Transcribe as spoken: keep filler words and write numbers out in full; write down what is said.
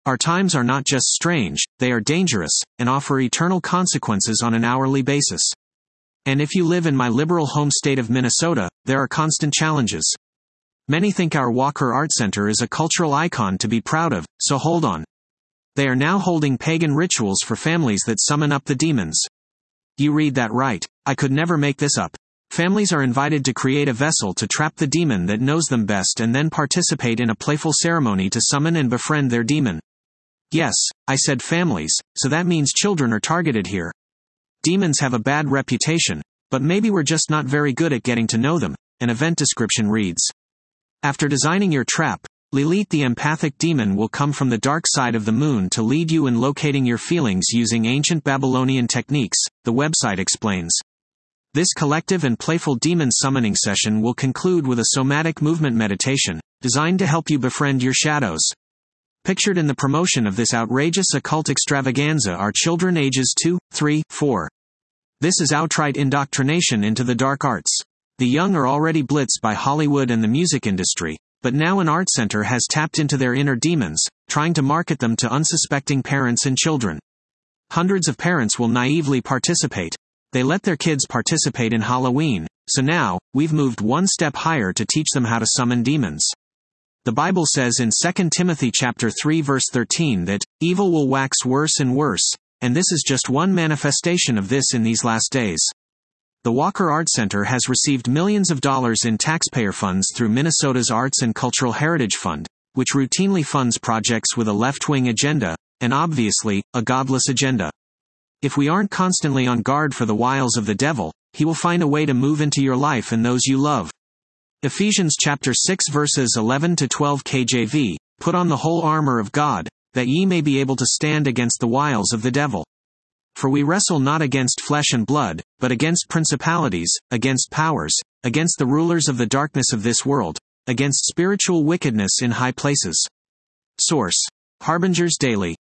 Our times are not just strange, they are dangerous, and offer eternal consequences on an hourly basis. And if you live in my liberal home state of Minnesota, there are constant challenges. Many think our Walker Art Center is a cultural icon to be proud of, so hold on. They are now holding pagan rituals for families that summon up the demons. You read that right. I could never make this up. Families are invited to create a vessel to trap the demon that knows them best and then participate in a playful ceremony to summon and befriend their demon. Yes, I said families, so that means children are targeted here. Demons have a bad reputation, but maybe we're just not very good at getting to know them, an event description reads. After designing your trap, Lilith the empathic demon will come from the dark side of the moon to lead you in locating your feelings using ancient Babylonian techniques, the website explains. This collective and playful demon summoning session will conclude with a somatic movement meditation, designed to help you befriend your shadows. Pictured in the promotion of this outrageous occult extravaganza are children ages two, three, four. This is outright indoctrination into the dark arts. The young are already blitzed by Hollywood and the music industry, but now an art center has tapped into their inner demons, trying to market them to unsuspecting parents and children. Hundreds of parents will naively participate. They let their kids participate in Halloween, so now, we've moved one step higher to teach them how to summon demons. The Bible says in Second Timothy chapter three verse thirteen that, evil will wax worse and worse, and this is just one manifestation of this in these last days. The Walker Art Center has received millions of dollars in taxpayer funds through Minnesota's Arts and Cultural Heritage Fund, which routinely funds projects with a left-wing agenda, and obviously, a godless agenda. If we aren't constantly on guard for the wiles of the devil, he will find a way to move into your life and those you love. Ephesians chapter six verses eleven to twelve K J V, put on the whole armor of God, that ye may be able to stand against the wiles of the devil. For we wrestle not against flesh and blood, but against principalities, against powers, against the rulers of the darkness of this world, against spiritual wickedness in high places. Source: Harbinger's Daily.